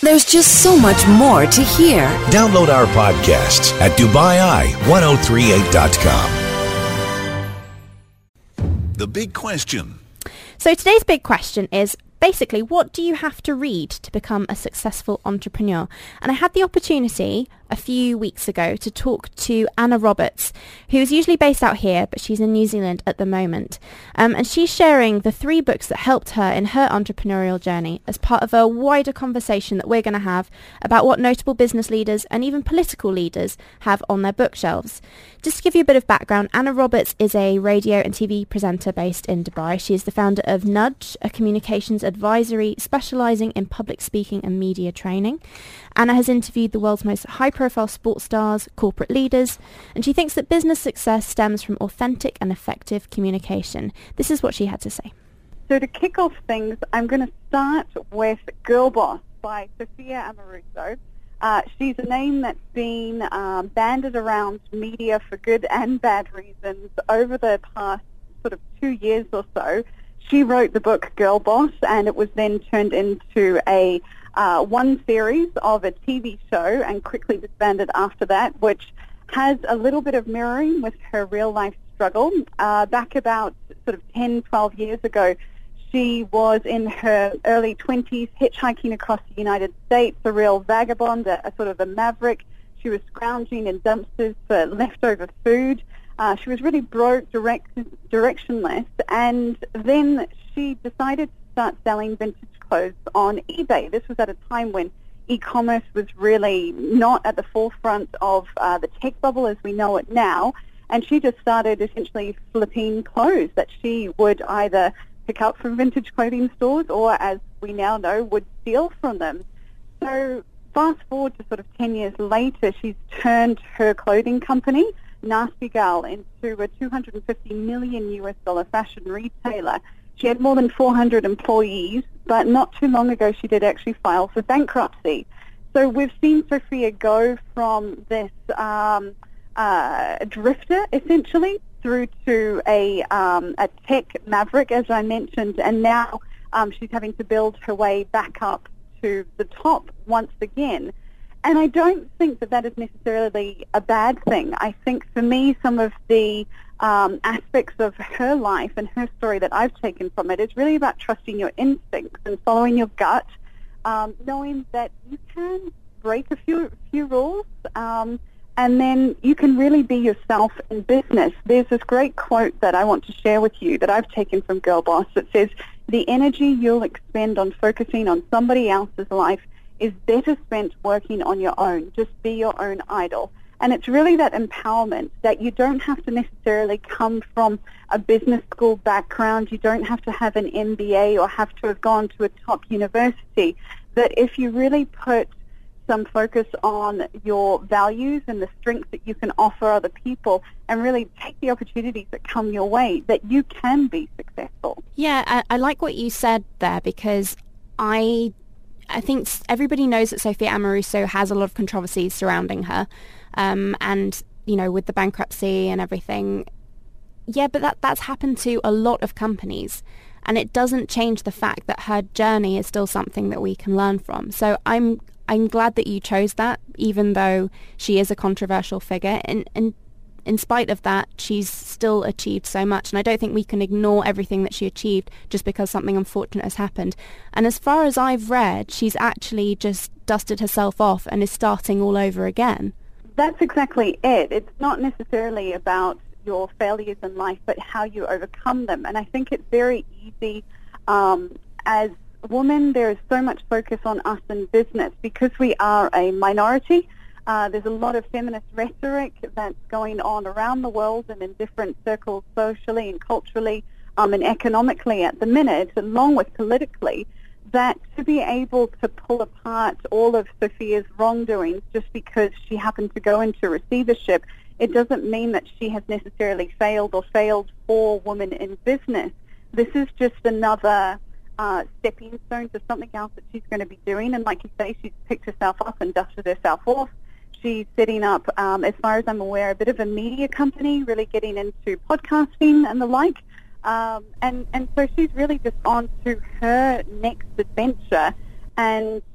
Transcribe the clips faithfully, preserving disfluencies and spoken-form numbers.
There's just so much more to hear. Download our podcasts at Dubai Eye ten thirty-eight dot com. The big question. So today's big question is, basically, what do you have to read to become a successful entrepreneur? And I had the opportunity a few weeks ago to talk to Anna Roberts, who is usually based out here, but she's in New Zealand at the moment. Um, and she's sharing the three books that helped her in her entrepreneurial journey as part of a wider conversation that we're going to have about what notable business leaders and even political leaders have on their bookshelves. Just to give you a bit of background, Anna Roberts is a radio and T V presenter based in Dubai. She is the founder of Nudge, a communications advisory specialising in public speaking and media training. Anna has interviewed the world's most high-profile sports stars, corporate leaders, and she thinks that business success stems from authentic and effective communication. This is what she had to say. So to kick off things, I'm going to start with Girl Boss by Sophia Amoruso. Uh, she's a name that's been um, banded around media for good and bad reasons over the past sort of two years or so. She wrote the book Girl Boss, and it was then turned into a uh, one series of a T V show and quickly disbanded after that, which has a little bit of mirroring with her real-life struggle. Uh, back about sort of ten, twelve years ago, she was in her early twenties hitchhiking across the United States, a real vagabond, a, a sort of a maverick. She was scrounging in dumpsters for leftover food. Uh, she was really broke, direct, directionless, and then she decided to start selling vintage clothes on eBay. This was at a time when e-commerce was really not at the forefront of uh, the tech bubble as we know it now, and she just started essentially flipping clothes that she would either pick up from vintage clothing stores or, as we now know, would steal from them. So fast forward to sort of ten years later, she's turned her clothing company, Nasty Gal, into a two hundred fifty million U S dollar fashion retailer. She had more than four hundred employees, but not too long ago she did actually file for bankruptcy. So we've seen Sophia go from this um, uh, drifter, essentially, through to a, um, a tech maverick, as I mentioned, and now um, she's having to build her way back up to the top once again. And I don't think that that is necessarily a bad thing. I think for me, some of the um, aspects of her life and her story that I've taken from it is really about trusting your instincts and following your gut, um, knowing that you can break a few few rules, um, and then you can really be yourself in business. There's this great quote that I want to share with you that I've taken from Girl Boss that says, "The energy you'll expend on focusing on somebody else's life is better spent working on your own. Just be your own idol." And it's really that empowerment that you don't have to necessarily come from a business school background. You don't have to have an M B A or have to have gone to a top university. That if you really put some focus on your values and the strengths that you can offer other people and really take the opportunities that come your way, that you can be successful. Yeah, I, I like what you said there, because I... I think everybody knows that Sophia Amoruso has a lot of controversies surrounding her, um, and, you know, with the bankruptcy and everything. Yeah, but that that's happened to a lot of companies, and it doesn't change the fact that her journey is still something that we can learn from. So I'm I'm glad that you chose that, even though she is a controversial figure, and and in spite of that, she's still achieved so much. And I don't think we can ignore everything that she achieved just because something unfortunate has happened. And as far as I've read, she's actually just dusted herself off and is starting all over again. That's exactly it. It's not necessarily about your failures in life, but how you overcome them. And I think it's very easy um, as women, there is so much focus on us in business because we are a minority. Uh, there's a lot of feminist rhetoric that's going on around the world and in different circles socially and culturally um, and economically at the minute, along with politically, that to be able to pull apart all of Sophia's wrongdoings just because she happened to go into receivership, it doesn't mean that she has necessarily failed or failed for women in business. This is just another uh, stepping stone to something else that she's going to be doing. And like you say, she's picked herself up and dusted herself off. She's setting up, um, as far as I'm aware, a bit of a media company, really getting into podcasting and the like. Um, and, and so she's really just on to her next adventure. And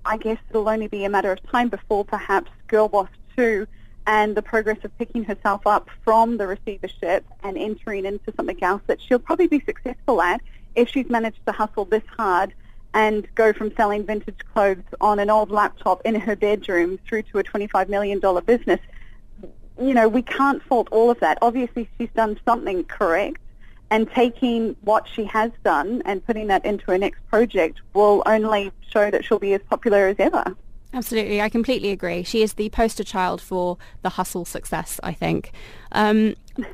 I guess it'll only be a matter of time before perhaps Girl Boss two and the progress of picking herself up from the receivership and entering into something else that she'll probably be successful at if she's managed to hustle this hard and go from selling vintage clothes on an old laptop in her bedroom through to a twenty-five million dollars business. You know, we can't fault all of that. Obviously, she's done something correct, and taking what she has done and putting that into her next project will only show that she'll be as popular as ever. Absolutely, I completely agree. She is the poster child for the hustle success, I think. Um,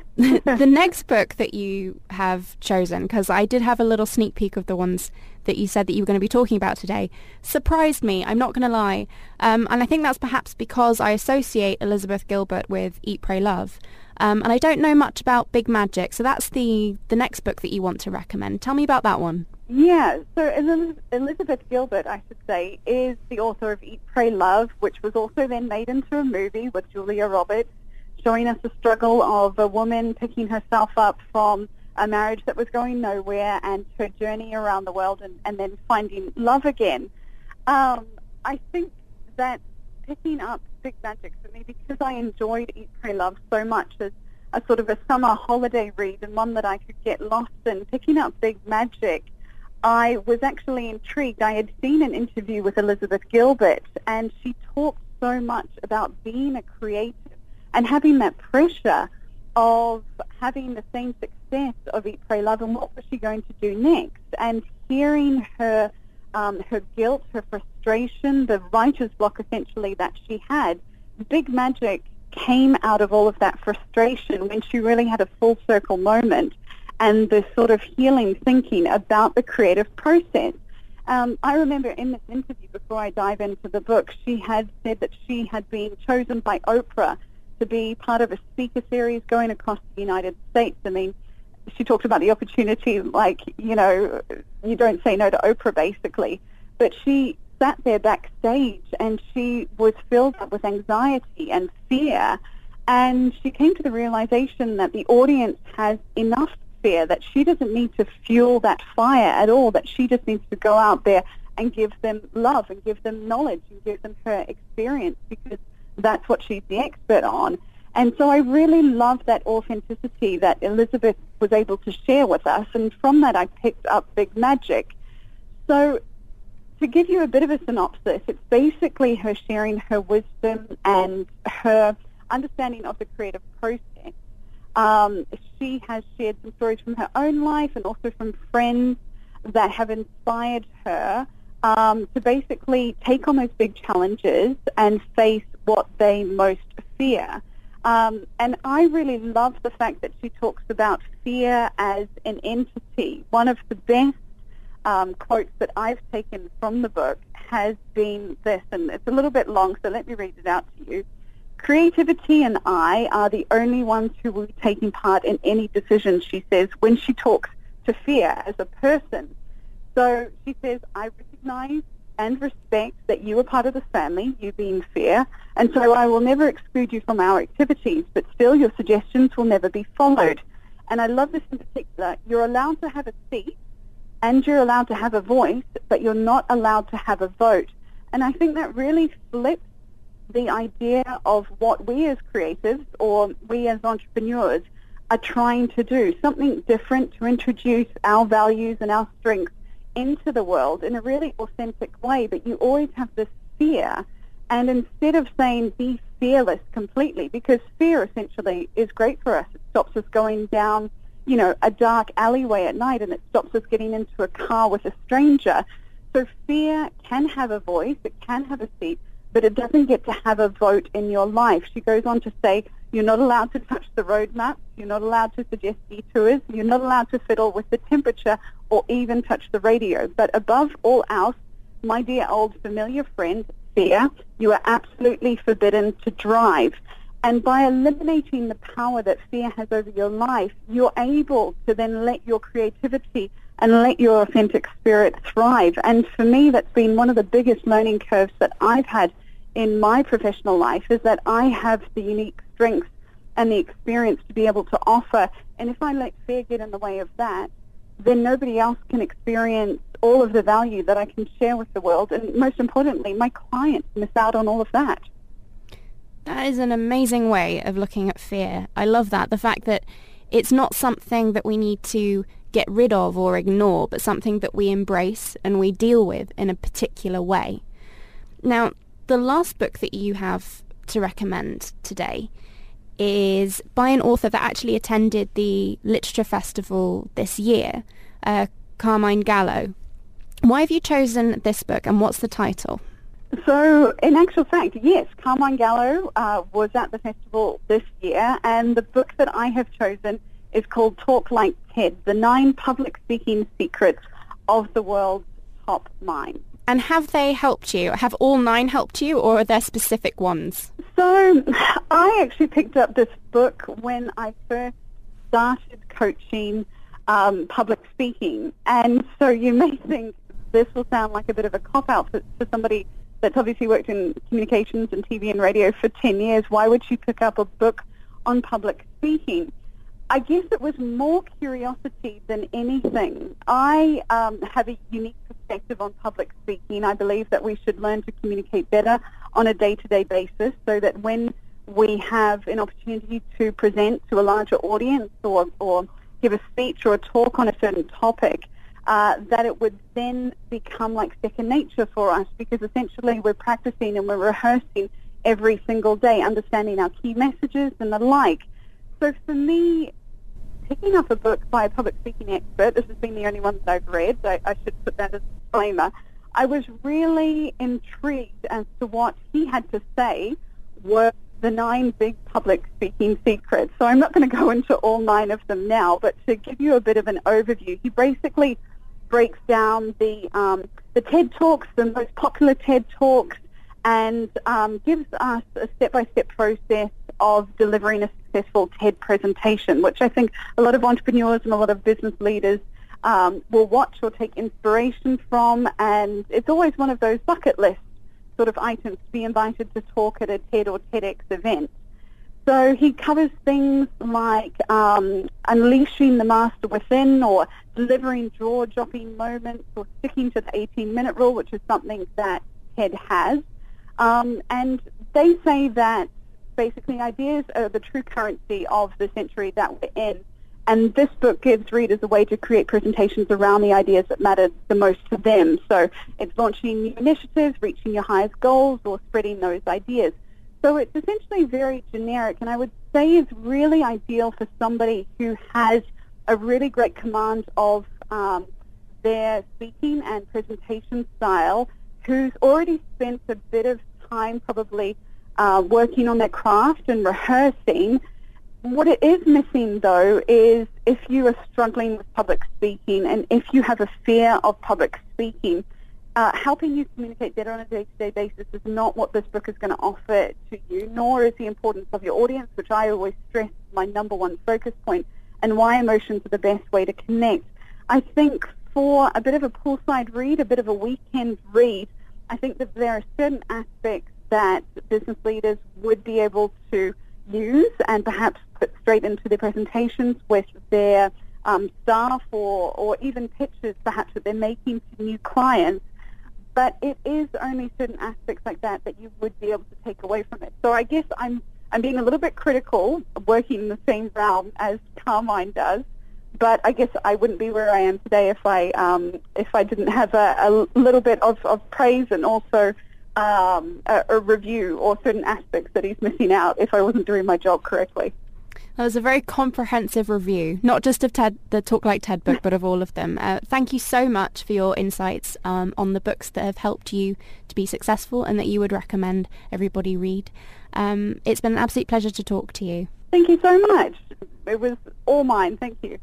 the next book that you have chosen, because I did have a little sneak peek of the ones that you said that you were going to be talking about today, surprised me, I'm not going to lie. Um, and I think that's perhaps because I associate Elizabeth Gilbert with Eat, Pray, Love. Um, and I don't know much about Big Magic, so that's the, the next book that you want to recommend. Tell me about that one. Yeah, so Elizabeth Gilbert, I should say, is the author of Eat, Pray, Love, which was also then made into a movie with Julia Roberts, showing us the struggle of a woman picking herself up from a marriage that was going nowhere and her journey around the world and, and then finding love again. Um, I think that picking up Big Magic for me, because I enjoyed Eat, Pray, Love so much as a sort of a summer holiday read and one that I could get lost in, picking up Big Magic, I was actually intrigued. I had seen an interview with Elizabeth Gilbert, and she talked so much about being a creative and having that pressure of having the same success of Eat, Pray, Love, and what was she going to do next? And hearing her um, her guilt, her frustration, the writer's block essentially that she had, Big Magic came out of all of that frustration when she really had a full circle moment and the sort of healing thinking about the creative process. Um, I remember in this interview, before I dive into the book, she had said that she had been chosen by Oprah to be part of a speaker series going across the United States. I mean, she talked about the opportunity like, you know, you don't say no to Oprah, basically. But she sat there backstage and she was filled up with anxiety and fear. And she came to the realization that the audience has enough fear, that she doesn't need to fuel that fire at all, that she just needs to go out there and give them love and give them knowledge and give them her experience, because that's what she's the expert on. And so I really love that authenticity that Elizabeth was able to share with us, and from that I picked up Big Magic. So to give you a bit of a synopsis, it's basically her sharing her wisdom and her understanding of the creative process. Um, she has shared some stories from her own life and also from friends that have inspired her um, to basically take on those big challenges and face what they most fear. Um, and I really love the fact that she talks about fear as an entity. One of the best um, quotes that I've taken from the book has been this, and it's a little bit long, so let me read it out to you. Creativity and I are the only ones who will be taking part in any decision, she says, when she talks to fear as a person. So she says, I recognize and respect that you are part of this family, you being fear, and so I will never exclude you from our activities, but still your suggestions will never be followed. And I love this in particular. You're allowed to have a seat and you're allowed to have a voice, but you're not allowed to have a vote. And I think that really flips the idea of what we as creatives or we as entrepreneurs are trying to do, something different to introduce our values and our strengths into the world in a really authentic way. But you always have this fear, and instead of saying be fearless completely, because fear essentially is great for us. It stops us going down, you know, a dark alleyway at night, and it stops us getting into a car with a stranger. So fear can have a voice, it can have a seat, but it doesn't get to have a vote in your life. She goes on to say, you're not allowed to touch the road maps, you're not allowed to suggest detours, you're not allowed to fiddle with the temperature or even touch the radio. But above all else, my dear old familiar friend, fear, you are absolutely forbidden to drive. And by eliminating the power that fear has over your life, you're able to then let your creativity and let your authentic spirit thrive. And for me, that's been one of the biggest learning curves that I've had in my professional life, is that I have the unique strengths and the experience to be able to offer. And if I let fear get in the way of that, then nobody else can experience all of the value that I can share with the world. And most importantly, my clients miss out on all of that. That is an amazing way of looking at fear. I love that. The fact that it's not something that we need to get rid of or ignore, but something that we embrace and we deal with in a particular way. Now, the last book that you have to recommend today is by an author that actually attended the Literature Festival this year, uh, Carmine Gallo. Why have you chosen this book, and what's the title? So, in actual fact, yes, Carmine Gallo uh, was at the festival this year, and the book that I have chosen is called Talk Like TED, The Nine Public Speaking Secrets of the World's Top Minds. And have they helped you? Have all nine helped you, or are there specific ones? So, I actually picked up this book when I first started coaching um, public speaking, and so you may think this will sound like a bit of a cop-out for, for somebody that's obviously worked in communications and T V and radio for ten years. Why would she pick up a book on public speaking? I guess it was more curiosity than anything. I um, have a unique perspective on public speaking. I believe that we should learn to communicate better on a day-to-day basis so that when we have an opportunity to present to a larger audience or, or give a speech or a talk on a certain topic, uh, that it would then become like second nature for us, because essentially we're practicing and we're rehearsing every single day, understanding our key messages and the like. So for me, picking up a book by a public speaking expert, this has been the only one that I've read, I, I should put that as a disclaimer, I was really intrigued as to what he had to say were the nine big public speaking secrets. So I'm not going to go into all nine of them now, but to give you a bit of an overview, he basically breaks down the um, the TED Talks, the most popular TED Talks, and um, gives us a step-by-step process of delivering a successful TED presentation, which I think a lot of entrepreneurs and a lot of business leaders um, will watch or take inspiration from, and it's always one of those bucket list sort of items to be invited to talk at a TED or TEDx event. So he covers things like um, unleashing the master within, or delivering jaw-dropping moments, or sticking to the eighteen-minute rule, which is something that TED has. Um, and they say that basically ideas are the true currency of the century that we're in. And this book gives readers a way to create presentations around the ideas that matter the most to them. So it's launching new initiatives, reaching your highest goals, or spreading those ideas. So it's essentially very generic, and I would say it's really ideal for somebody who has a really great command of um, their speaking and presentation style, who's already spent a bit of time probably uh, working on their craft and rehearsing. What it is missing, though, is if you are struggling with public speaking and if you have a fear of public speaking, uh, helping you communicate better on a day-to-day basis is not what this book is going to offer to you, nor is the importance of your audience, which I always stress is my number one focus point, and why emotions are the best way to connect. I think for a bit of a poolside read, a bit of a weekend read, I think that there are certain aspects that business leaders would be able to use and perhaps put straight into their presentations with their um, staff, or, or even pitches perhaps that they're making to new clients. But it is only certain aspects like that that you would be able to take away from it. So I guess I'm I'm being a little bit critical, working in the same realm as Carmine does. But I guess I wouldn't be where I am today if I um, if I didn't have a, a little bit of, of praise and also um, a, a review or certain aspects that he's missing out if I wasn't doing my job correctly. That was a very comprehensive review, not just of TED, the Talk Like TED book, but of all of them. Uh, thank you so much for your insights um, on the books that have helped you to be successful and that you would recommend everybody read. Um, it's been an absolute pleasure to talk to you. Thank you so much. It was all mine. Thank you.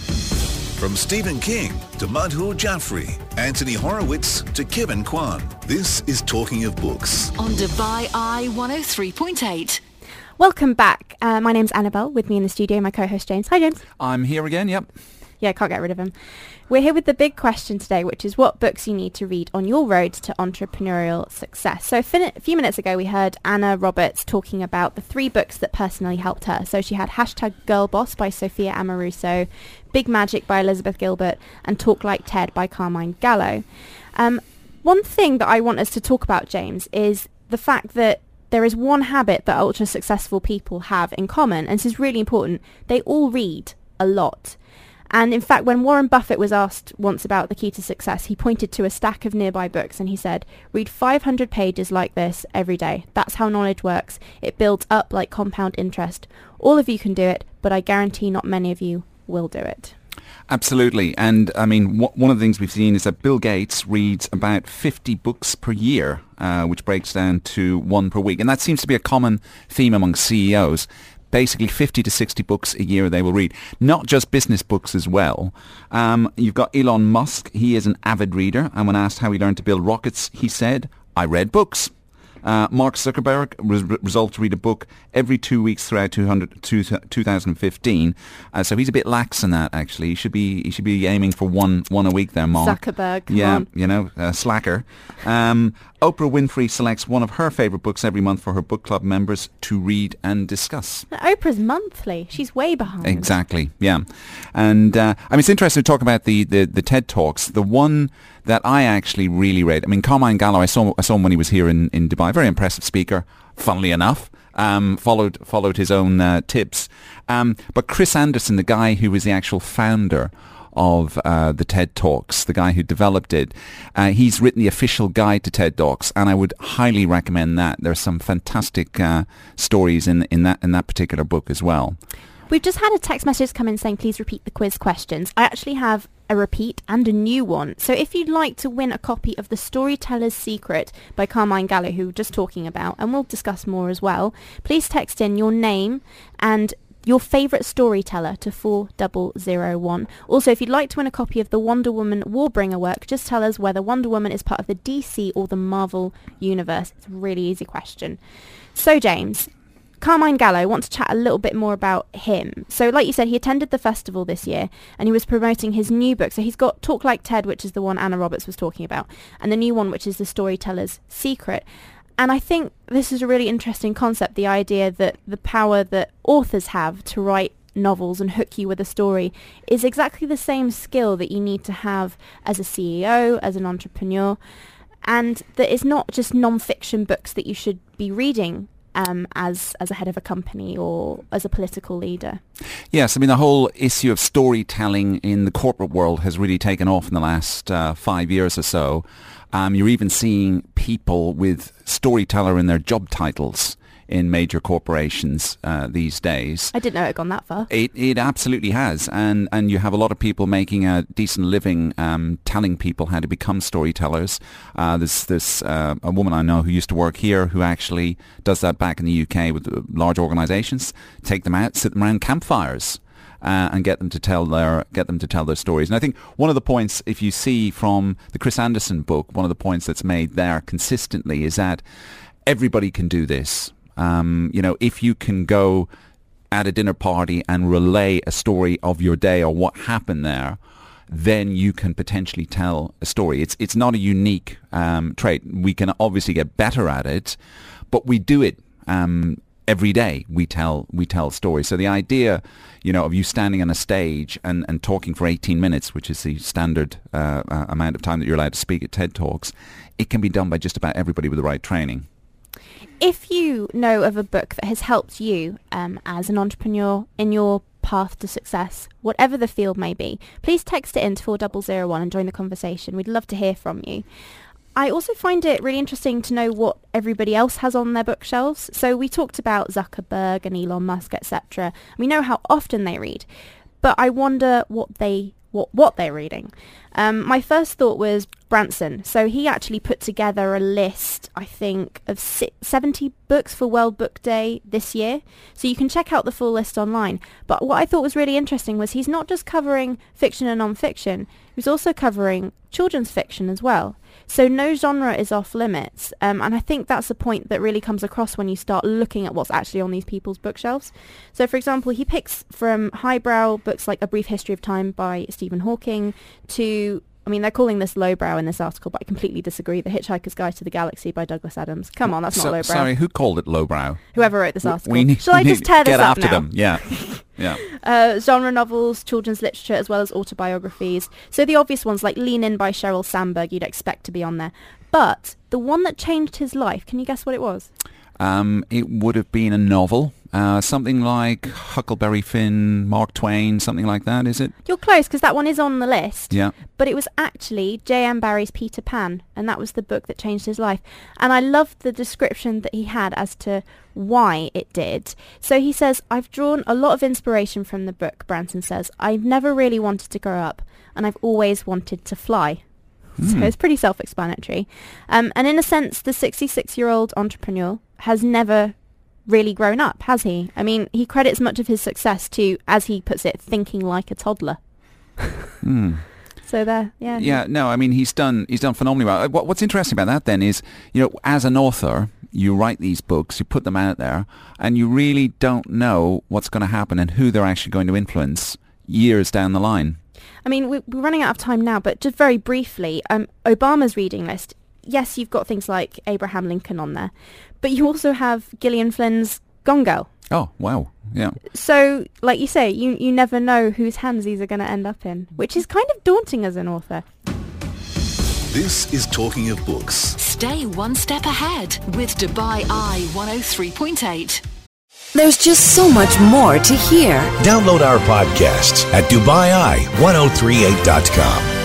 From Stephen King to Madhur Jaffrey, Anthony Horowitz to Kevin Kwan, this is Talking of Books on Dubai Eye one oh three point eight. Welcome back. Uh, my name's Annabelle. With me in the studio, my co-host James. Hi, James. I'm here again, yep. Yeah, can't get rid of him. We're here with the big question today, which is what books you need to read on your road to entrepreneurial success. So a few minutes ago, we heard Anna Roberts talking about the three books that personally helped her. So she had Hashtag Girl Boss by Sophia Amoruso, Big Magic by Elizabeth Gilbert, and Talk Like Ted by Carmine Gallo. Um, one thing that I want us to talk about, James, is the fact that there is one habit that ultra successful people have in common, and this is really important. They all read a lot. And in fact, when Warren Buffett was asked once about the key to success, he pointed to a stack of nearby books and he said, read five hundred pages like this every day. That's how knowledge works. It builds up like compound interest. All of you can do it, but I guarantee not many of you will do it. Absolutely. And I mean, wh- one of the things we've seen is that Bill Gates reads about fifty books per year, uh, which breaks down to one per week. And that seems to be a common theme among C E Os. Basically fifty to sixty books a year they will read. Not just business books as well. Um, you've got Elon Musk. He is an avid reader. And when asked how he learned to build rockets, he said, I read books. Uh, Mark Zuckerberg was re- resolved to read a book every two weeks throughout two hundred, two, two thousand fifteen. Uh, so he's a bit lax in that, actually. He should be he should be aiming for one one a week there, Mark. Zuckerberg, come yeah, on. you know, uh, slacker. Um, Oprah Winfrey selects one of her favourite books every month for her book club members to read and discuss. Now, Oprah's monthly. She's way behind. Exactly, yeah. And uh, I mean, it's interesting to talk about the, the, the TED Talks. The one that I actually really read, I mean, Carmine Gallo, I saw, I saw him when he was here in, in Dubai. Very impressive speaker, funnily enough. Um, followed followed his own uh, tips. Um, but Chris Anderson, the guy who was the actual founder of uh, the TED Talks, the guy who developed it, uh, he's written the official guide to TED Talks, and I would highly recommend that. There's some fantastic uh, stories in in that in that particular book as well. We've just had a text message come in saying, please repeat the quiz questions. I actually have a repeat and a new one. So if you'd like to win a copy of The Storyteller's Secret by Carmine Gallo, who we're just talking about, and we'll discuss more as well, please text in your name and your favourite storyteller to four zero zero one. Also, if you'd like to win a copy of the Wonder Woman Warbringer work, just tell us whether Wonder Woman is part of the D C or the Marvel universe. It's a really easy question. So, James, Carmine Gallo, want to chat a little bit more about him. So like you said, he attended the festival this year and he was promoting his new book. So he's got Talk Like Ted, which is the one Anna Roberts was talking about, and the new one, which is The Storyteller's Secret. And I think this is a really interesting concept, the idea that the power that authors have to write novels and hook you with a story is exactly the same skill that you need to have as a C E O, as an entrepreneur, and that it's not just non-fiction books that you should be reading Um, as as a head of a company or as a political leader. Yes, I mean, the whole issue of storytelling in the corporate world has really taken off in the last uh, five years or so. Um, you're even seeing people with storyteller in their job titles in major corporations uh, these days. I didn't know it had gone that far. It it absolutely has, and and you have a lot of people making a decent living um, telling people how to become storytellers. Uh, there's this uh, a woman I know who used to work here who actually does that back in the U K with uh, large organisations. Take them out, sit them around campfires. Uh, and get them to tell their get them to tell their stories. And I think one of the points, if you see from the Chris Anderson book, one of the points that's made there consistently is that everybody can do this. Um, you know, if you can go at a dinner party and relay a story of your day or what happened there, then you can potentially tell a story. It's it's not a unique um, trait. We can obviously get better at it, but we do it um, every day. We tell we tell stories. So the idea, you know, of you standing on a stage and, and talking for eighteen minutes, which is the standard uh, uh, amount of time that you're allowed to speak at TED Talks, it can be done by just about everybody with the right training. If you know of a book that has helped you um, as an entrepreneur in your path to success, whatever the field may be, please text it in to four zero zero one and join the conversation. We'd love to hear from you. I also find it really interesting to know what everybody else has on their bookshelves. So we talked about Zuckerberg and Elon Musk, et cetera. We know how often they read, but I wonder what they what what they're reading. Um, my first thought was Branson. So he actually put together a list, I think, of seventy books for World Book Day this year. So you can check out the full list online. But what I thought was really interesting was he's not just covering fiction and non-fiction, he's also covering children's fiction as well. So no genre is off limits. Um, and I think that's a point that really comes across when you start looking at what's actually on these people's bookshelves. So, for example, he picks from highbrow books like A Brief History of Time by Stephen Hawking to mean, they're calling this lowbrow in this article, but I completely disagree. The Hitchhiker's Guide to the Galaxy by Douglas Adams. Come on, that's so, not lowbrow. Sorry, who called it lowbrow? Whoever wrote this article. We need, Shall we I just need tear this get up after now? them. Yeah, yeah. Uh, genre novels, children's literature, as well as autobiographies. So the obvious ones like Lean In by Sheryl Sandberg, you'd expect to be on there. But the one that changed his life, can you guess what it was? Um, it would have been a novel, uh, something like Huckleberry Finn, Mark Twain, something like that, is it? You're close, because that one is on the list. Yeah. But it was actually J M Barrie's Peter Pan, and that was the book that changed his life. And I loved the description that he had as to why it did. So he says, I've drawn a lot of inspiration from the book, Branson says. I've never really wanted to grow up, and I've always wanted to fly. So it's pretty self-explanatory. Um, and in a sense, the sixty-six-year-old entrepreneur has never really grown up, has he? I mean, he credits much of his success to, as he puts it, thinking like a toddler. Mm. So there, yeah. Yeah, no, I mean, he's done he's done phenomenally well. What, what's interesting about that then is, you know, as an author, you write these books, you put them out there, and you really don't know what's going to happen and who they're actually going to influence years down the line. I mean, we're running out of time now, but just very briefly, um, Obama's reading list, yes, you've got things like Abraham Lincoln on there, but you also have Gillian Flynn's Gone Girl. Oh, wow, yeah. So, like you say, you, you never know whose hands these are going to end up in, which is kind of daunting as an author. This is Talking of Books. Stay one step ahead with Dubai Eye one oh three point eight. There's just so much more to hear. Download our podcasts at Dubai Eye ten thirty-eight dot com.